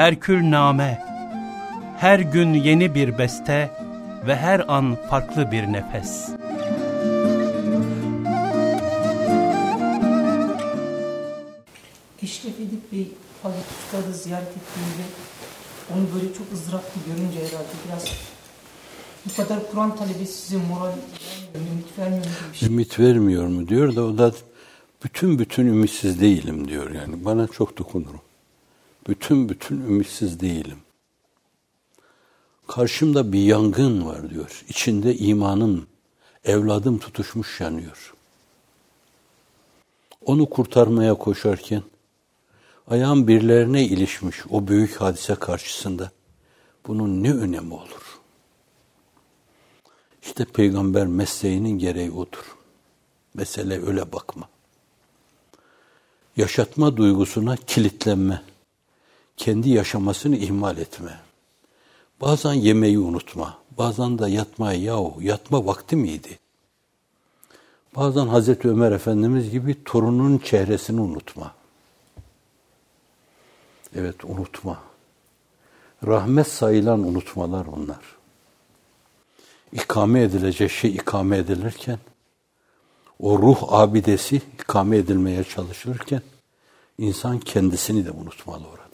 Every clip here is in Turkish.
herkülname, her gün yeni bir beste ve her an farklı bir nefes. Eşref Edip Bey Hazreti Üstad'ı ziyaret ettiğinde onu böyle çok ızdıraplı görünce herhalde biraz bu kadar Kur'an talebesi size moral vermiyor, ümit vermiyor mu? Ümit vermiyor mu diyor da o da bütün ümitsiz değilim diyor yani. Bana çok dokunurum. Bütün ümitsiz değilim. Karşımda bir yangın var diyor. İçinde imanım, evladım tutuşmuş yanıyor. Onu kurtarmaya koşarken ayağım birilerine ilişmiş o büyük hadise karşısında. Bunun ne önemi olur? İşte peygamber mesleğinin gereği odur. Mesele öyle bakma. Yaşatma duygusuna kilitlenme. Kendi yaşamasını ihmal etme. Bazen yemeği unutma. Bazen de yatma vakti miydi? Bazen Hazreti Ömer Efendimiz gibi torunun çehresini unutma. Evet, unutma. Rahmet sayılan unutmalar bunlar. İkame edilecek şey ikame edilirken, o ruh abidesi ikame edilmeye çalışılırken, insan kendisini de unutmalı orada.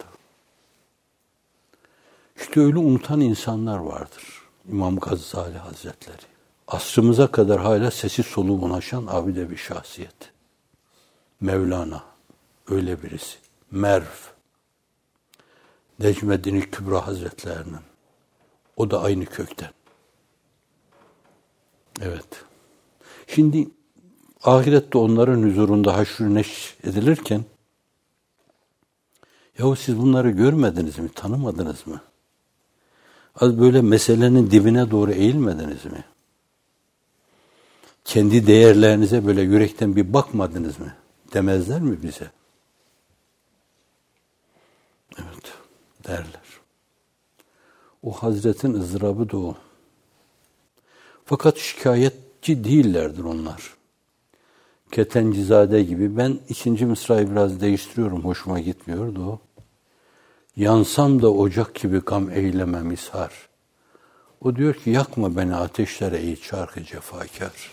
İşte öyle unutan insanlar vardır. İmam Gazali Hazretleri. Asrımıza kadar hala sesi soluğu ulaşan abide bir şahsiyet. Mevlana, öyle birisi. Merv, Necmeddin Kübra Hazretlerinin. O da aynı kökten. Evet. Şimdi ahirette onların huzurunda haşr-ı neşr edilirken, yahu siz bunları görmediniz mi, tanımadınız mı? Az böyle meselenin dibine doğru eğilmediniz mi? Kendi değerlerinize böyle yürekten bir bakmadınız mı? Demezler mi bize? Evet, derler. O Hazretin ızdırabı da o. Fakat şikayetçi değillerdir onlar. Ketencizade gibi. Ben 2. mısrayı biraz değiştiriyorum. Hoşuma gitmiyordu o. Yansam da ocak gibi gam eylemem ishar. O diyor ki yakma beni ateşlere ey çarkı cefakar.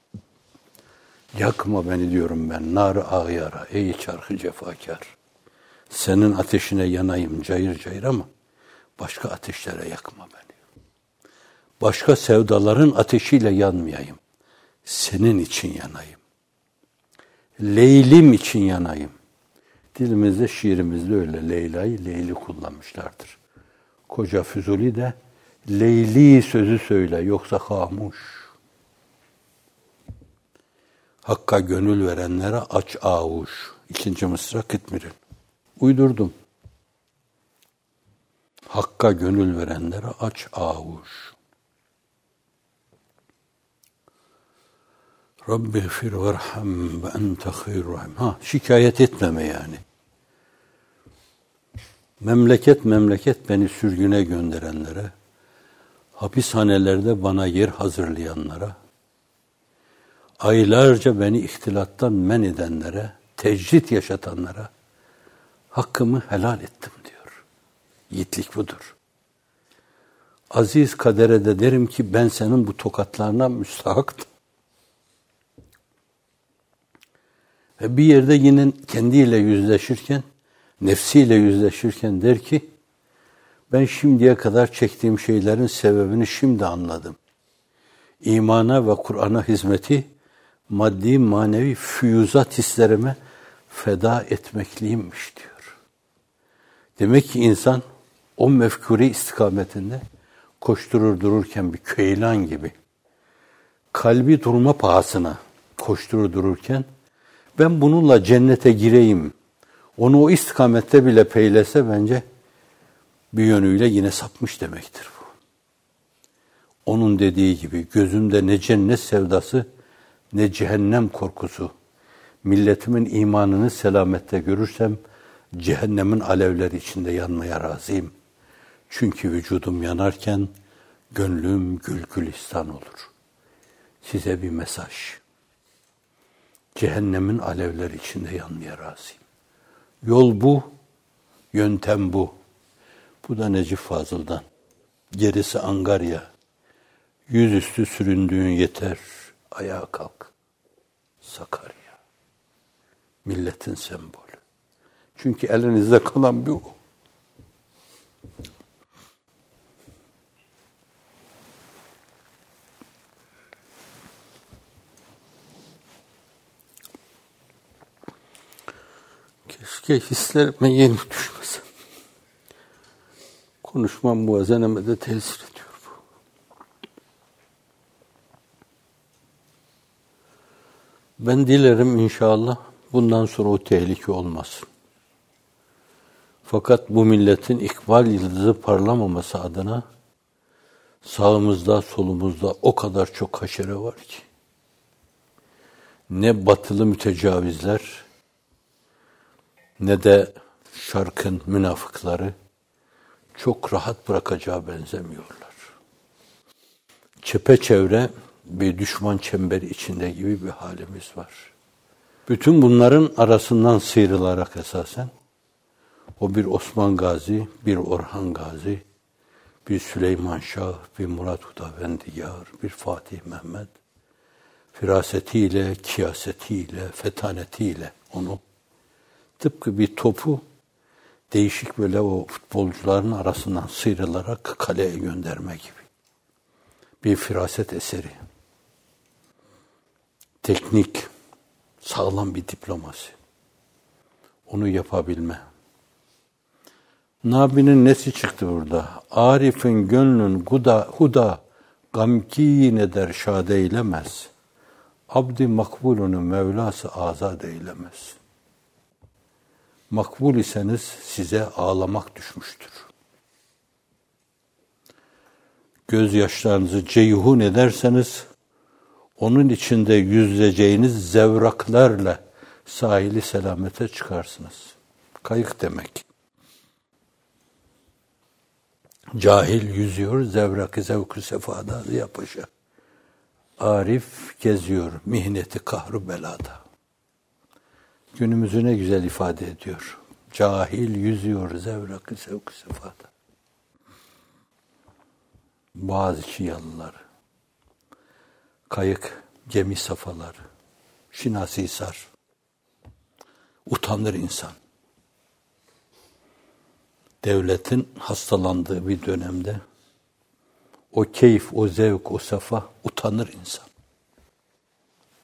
Yakma beni diyorum ben nar-ı ağyara ey çarkı cefakar. Senin ateşine yanayım cayır cayır ama başka ateşlere yakma beni. Başka sevdaların ateşiyle yanmayayım. Senin için yanayım. Leylim için yanayım. Dilimizde, şiirimizde öyle Leyla'yı Leyli kullanmışlardır. Koca Füzuli de Leyli sözü söyle yoksa hamuş. Hakka gönül verenlere aç avuç. 2. mısra Kıtmir'in. Uydurdum. Hakka gönül verenlere aç avuç. Rabbi gfir verham ve ente hayrur rahim. Şikayet etmeme yani. Memleket beni sürgüne gönderenlere, hapishanelerde bana yer hazırlayanlara, aylarca beni ihtilattan men edenlere, tecrit yaşatanlara hakkımı helal ettim diyor. Yiğitlik budur. Aziz kadere de derim ki ben senin bu tokatlarına müstahaktım. Ve bir yerde yine kendiyle yüzleşirken, nefsiyle yüzleşirken der ki, ben şimdiye kadar çektiğim şeylerin sebebini şimdi anladım. İmana ve Kur'an'a hizmeti, maddi manevi füyuzat hislerime feda etmekliymiş diyor. Demek ki insan o mefkure istikametinde koşturur dururken bir köylan gibi, kalbi durma pahasına koşturur dururken, ben bununla cennete gireyim, onu o istikamette bile peylese bence bir yönüyle yine sapmış demektir bu. Onun dediği gibi gözümde ne cennet sevdası ne cehennem korkusu. Milletimin imanını selamette görürsem cehennemin alevleri içinde yanmaya razıyım. Çünkü vücudum yanarken gönlüm gül gülistan olur. Size bir mesaj. Cehennemin alevleri içinde yanmaya razıyım. Yol bu, yöntem bu. Bu da Necip Fazıl'dan. Gerisi Angarya. Yüzüstü süründüğün yeter. Ayağa kalk. Sakarya. Milletin sembolü. Çünkü elinizde kalan bir o. Keşke hislerime yenik düşmesem. Konuşmam muazeneme de tesir ediyor bu. Ben dilerim inşallah bundan sonra o tehlike olmasın. Fakat bu milletin ikbal yıldızı parlamaması adına sağımızda solumuzda o kadar çok haşere var ki. Ne batılı mütecavizler ne de şarkın münafıkları çok rahat bırakacağı benzemiyorlar. Çepeçevre bir düşman çemberi içinde gibi bir halimiz var. Bütün bunların arasından sıyrılarak esasen o bir Osman Gazi, bir Orhan Gazi, bir Süleyman Şah, bir Murat Hudavendiyar, bir Fatih Mehmet firasetiyle, kiyasetiyle, fetanetiyle onu tıpkı bir topu değişik böyle o futbolcuların arasından sıyrılarak kaleye gönderme gibi. Bir firaset eseri. Teknik, sağlam bir diplomasi. Onu yapabilme. Nabi'nin nesi çıktı burada? Arif'in gönlün huda gamkin eder şad eylemez. Abdi makbulunu Mevlası azad eylemez. Makbul iseniz size ağlamak düşmüştür. Gözyaşlarınızı ceyhun ederseniz onun içinde yüzeceğiniz zevraklarla sahili selamete çıkarsınız. Kayık demek. Cahil yüzüyor, zevrak-ı zevk-ü sefada yapışa. Arif geziyor, mihneti kahru belada. Günümüzü ne güzel ifade ediyor. Cahil yüzüyor, zevrak-ı zevk-ü sefada. Boğaziçi yalıları, kayık, gemi safaları, Şinasi-Hisar. Utanır insan. Devletin hastalandığı bir dönemde o keyif, o zevk, o safa utanır insan.